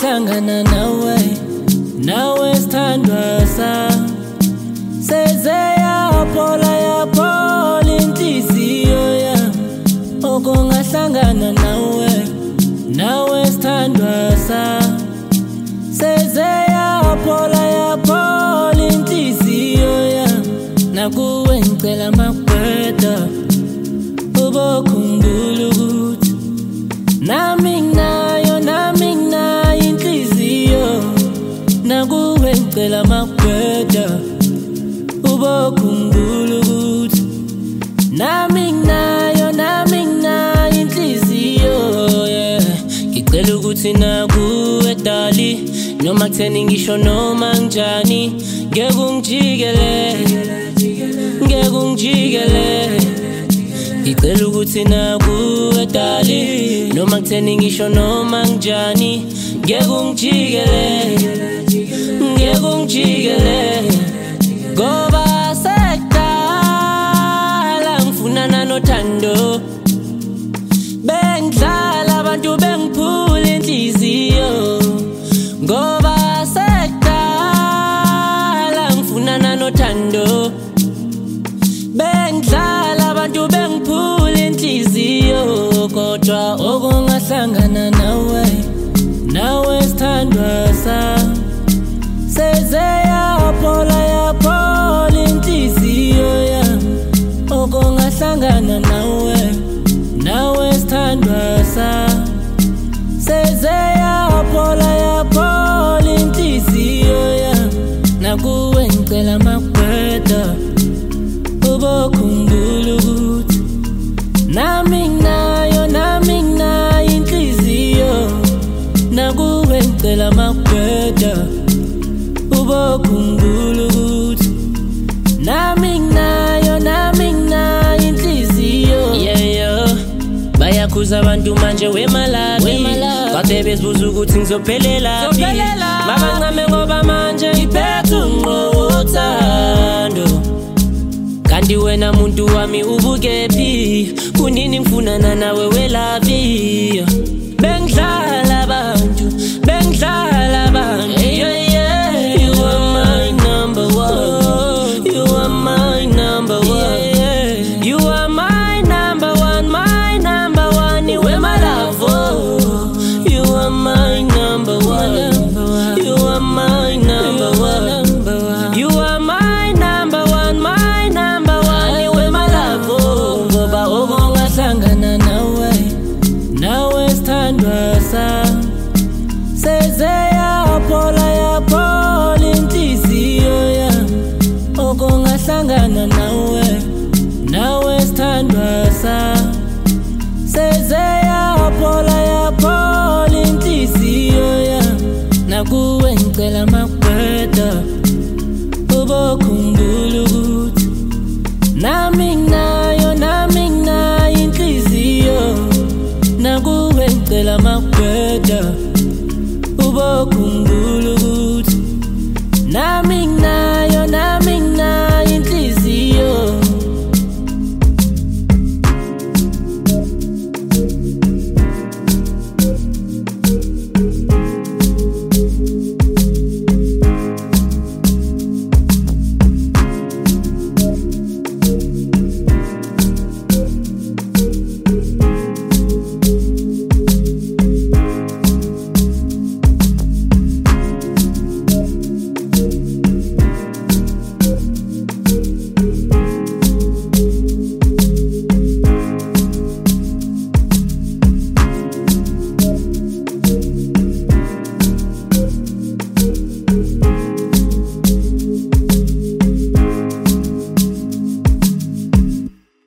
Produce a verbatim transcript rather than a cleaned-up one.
ngahlangana nawe nawe sithandwa sami seze yaphola yaphola inhliziyo yami oko ngahlangana nawe nawe sithandwa sami seze yaphola yaphola inhliziyo yami nakuwe ngicela amagweda ubokhumbula ukuthi nami nginayo nami nginayo inhliziyo nakuwe ngicela amagweda ubokhumbula ukuthi nami nginayo nami nginayo inhliziyo yeah ngicela ukuthi nakuwe dali noma kutheni ngisho noma njani ngeke ungijikele ngeke ungijikele ngicela ukuthi nakuwe dali noma kutheni ngisho noma njani ngeke ungijikele ngeke ungijikele ngoba sekudala ngifunana nothando bengidlala abantu bengiphula inhliziyo ngoba sekudala ngifunana nothando bengidlala abantu bengiphula inhliziyo kodwa okungahlangana nawe nawe sithandwa sami seze yaphola yaphola inhliziyo yami okungahlangana nawe nawe sithandwa sami seze yaphola yaphola inhliziyo yami nakuwe ngicela amagweda ubokhumbula ukuthi nami nginayo nami nginayo inhliziyo nakuwe ngicela amagweda ubokhumbula ukuthi nami nginayo nami nginayo inhliziyo yeah bayakhuza abantu manje wemalabi babe bezibuza ukuthi ngizophelela mabancame ngoba manje ngiphethe unqothando kanti wena muntu wami ubukephi kunini ngifunana nawe welabi bengidlala abantu bengidlala abantu yeah yeah you are my number one you are my number one yeah you are my number one my number one you are my love you are my number one you are my number one you are my number one my number one you are my love ngoba okungahlangana nawe nawe sithandwa sami seze yaphola yaphola inhliziyo yami okungahlangana nawe nawe sithandwa sami seze yaphola yaphola inhliziyo yami nakuwe ngicela amagweda ubokhumbula ukuthi nami nginayo nami nginayo inhliziyo nakuwe ngicela amagweda ubokhumbula ukuthi nami